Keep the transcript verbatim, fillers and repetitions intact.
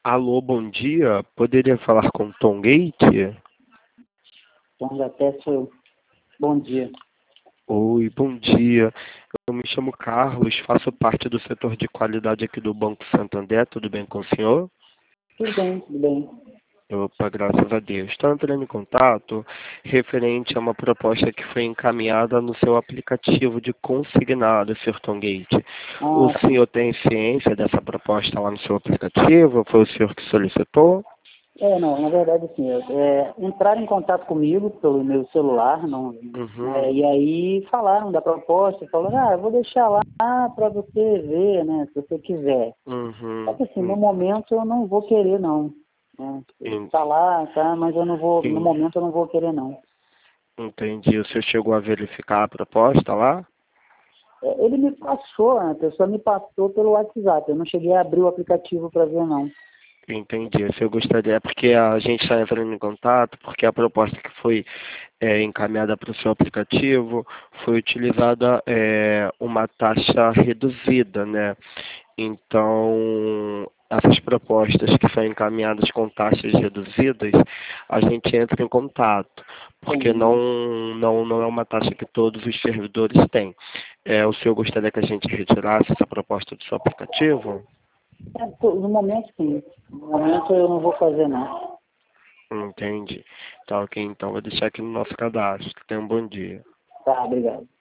Alô, bom dia. Poderia falar com Tom Gate? Então já até sou. Bom dia. Oi, bom dia. Eu me chamo Carlos, faço parte do setor de qualidade aqui do Banco Santander. Tudo bem com o senhor? Tudo bem, tudo bem. Opa, graças a Deus. Estou entrando em contato referente a uma proposta que foi encaminhada no seu aplicativo de consignado, senhor Tom Gate. O Ah, sim. senhor tem ciência dessa proposta lá no seu aplicativo? Foi o senhor que solicitou? É, não, na verdade, assim, é, entraram em contato comigo pelo meu celular, não, Uhum, é, e aí falaram da proposta, falaram, ah, eu vou deixar lá para você ver, né, se você quiser. Só uhum, que assim, no en- momento eu não vou querer, não. Né? en- Tá lá, tá, mas eu não vou, no en- momento eu não vou querer, não. Entendi. O senhor chegou a verificar a proposta lá? É, ele me passou, a pessoa me passou pelo WhatsApp, eu não cheguei a abrir o aplicativo para ver, não. Entendi. Se eu gostaria, é porque a gente está entrando em contato, porque a proposta que foi é, encaminhada para o seu aplicativo foi utilizada é, uma taxa reduzida, né? Então, essas propostas que são encaminhadas com taxas reduzidas, a gente entra em contato, porque Entendi. não, não, não é uma taxa que todos os servidores têm. É, o senhor gostaria que a gente retirasse essa proposta do seu aplicativo? É, pô, no momento, sim. No momento eu não vou fazer, não. Entendi. Tá ok, então vou deixar aqui no nosso cadastro. Tenha um bom dia. Tá, obrigado.